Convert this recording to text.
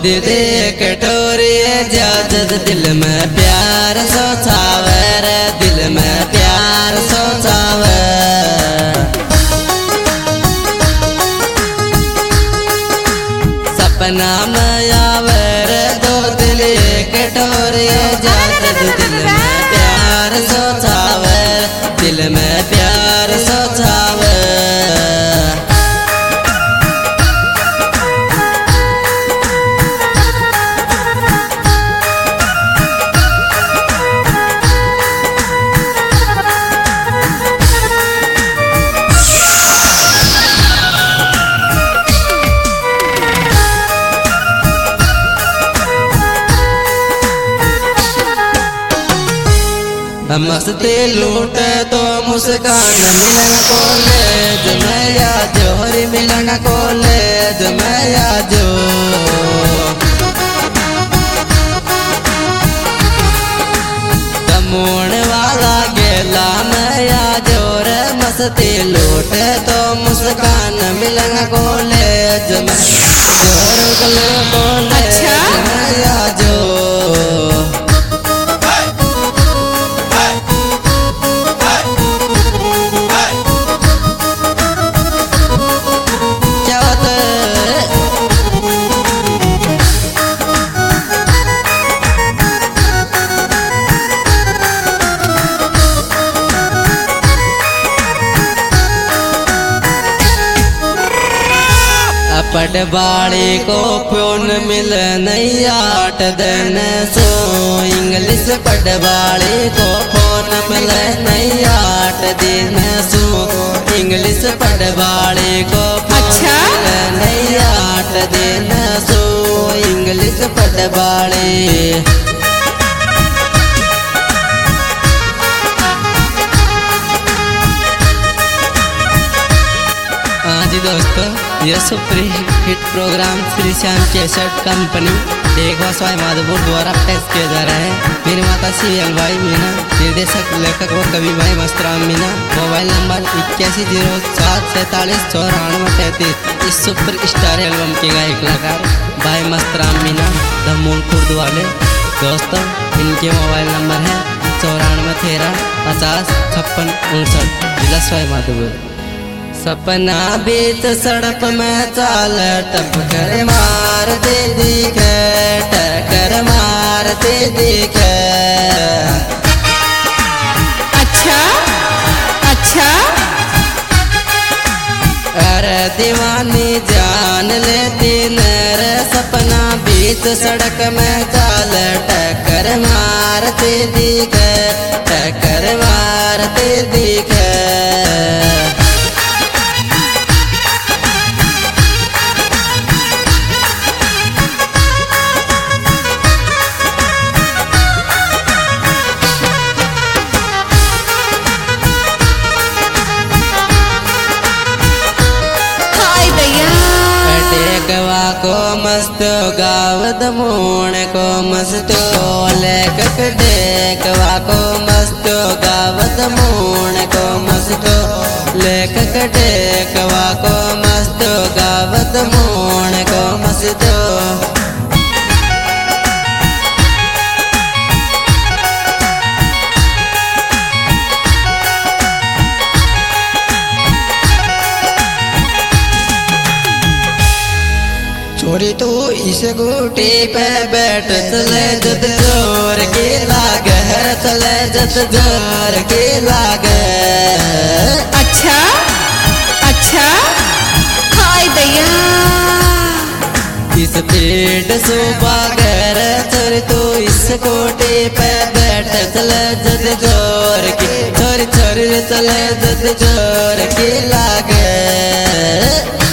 दे कटोरी जाजद दिल में प्यार सोचावर, दिल में प्यार सोचावर। सपना में आवर दो दिल कटोरी जाजद दिल में प्यार सोचावर, दिल में प्यार सोचावर। मस्ती लूटे तो मुस्कान मिलन कॉलेज में या जोहरी मिलन कॉलेज में या जो। दमोण वाला गेला में या जोर मस्ती लूटे तो मुस्कान मिलन कॉलेज में जोर कॉलेज में या जो। पटवाड़ी को फोन मिल नहीं 8 दिन सो। इंग्लिश पटवाड़ी को फोन मिल नहीं 8 दिन सो। इंग्लिश पटवाड़ी को फोन मिल नहीं 8 दिन सो। इंग्लिश पटवाड़ी। हाँ जी दोस्तों, यह super hit programme Shri Shyam cassette company देखवा स्वाय माधोपुर द्वारा पेश किया जा रहा है। मेरी माता CL भाई मीना, निर्देशक लेखक व कवि भाई मस्तराम मीना। Mobile number 8107479433। इस सुपर स्टार एल्बम के गायक कलाकार भाई मस्तराम मीना दमोह खुर्द वाले। दोस्तों इनके मोबाइल नंबर है 9413 50 56 59, जिला स्वाय माधोपुर। सपना बीच सड़क में चाल टपकर मारते दिखे, टक्कर मारते दिखे। अच्छा अच्छा। अरे दीवानी जान लेती नर सपना बीच सड़क में चाल टक्कर मारते दिखे, टक्कर मारते दिखे। को मस्त गावत मोण को मस्त लेखक डेकवा को मस्त गावत मोण को मस्त लेखक डेकवा को मस्त गावत मोण को मस्त। छोरी तू इस गुटी पे बैठ चले जद जोर के लागे, चले जद जोर के लागे। अच्छा अच्छा। हाय दैया इस पेट सुबागर छोरी तू इस गुटी पे बैठ चले जद जोर के, छोरी छोरी चले जद जोर के लागे।